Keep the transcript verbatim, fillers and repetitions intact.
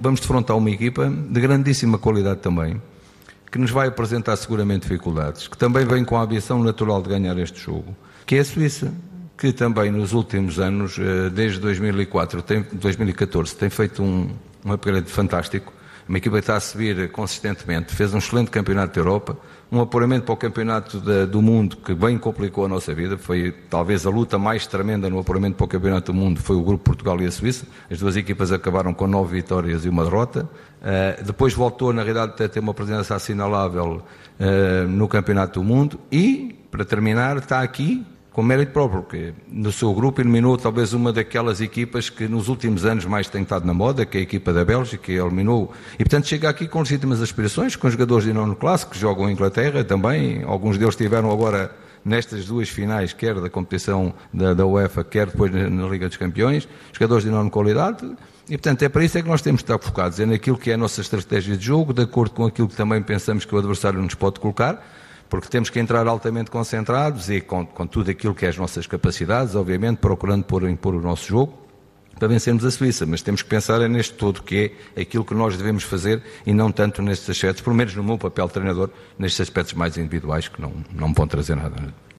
vamos defrontar uma equipa de grandíssima qualidade também, que nos vai apresentar seguramente dificuldades, que também vem com a ambição natural de ganhar este jogo, que é a Suíça, que também nos últimos anos, desde dois mil e quatro, tem, dois mil e catorze, tem feito um, um upgrade fantástico. Uma equipa que está a subir consistentemente, fez um excelente campeonato da Europa, um apuramento para o campeonato da, do mundo que bem complicou a nossa vida, foi talvez a luta mais tremenda no apuramento para o campeonato do mundo, foi o grupo Portugal e a Suíça, as duas equipas acabaram com nove vitórias e uma derrota, uh, depois voltou na realidade a ter uma presença assinalável uh, no campeonato do mundo e, para terminar, está aqui com mérito próprio, porque no seu grupo eliminou talvez uma daquelas equipas que nos últimos anos mais tem estado na moda, que é a equipa da Bélgica, que eliminou, e portanto chega aqui com legítimas aspirações, com jogadores de nono classe, que jogam em Inglaterra também, alguns deles estiveram agora nestas duas finais, quer da competição da, da UEFA, quer depois na, na Liga dos Campeões, jogadores de enorme qualidade, e portanto é para isso é que nós temos de estar focados, é naquilo que é a nossa estratégia de jogo, de acordo com aquilo que também pensamos que o adversário nos pode colocar, porque temos que entrar altamente concentrados e com, com tudo aquilo que é as nossas capacidades, obviamente, procurando pôr, impor o nosso jogo para vencermos a Suíça, mas temos que pensar é neste todo, que é aquilo que nós devemos fazer e não tanto nestes aspectos, pelo menos no meu papel de treinador, nestes aspectos mais individuais que não, não me vão trazer nada.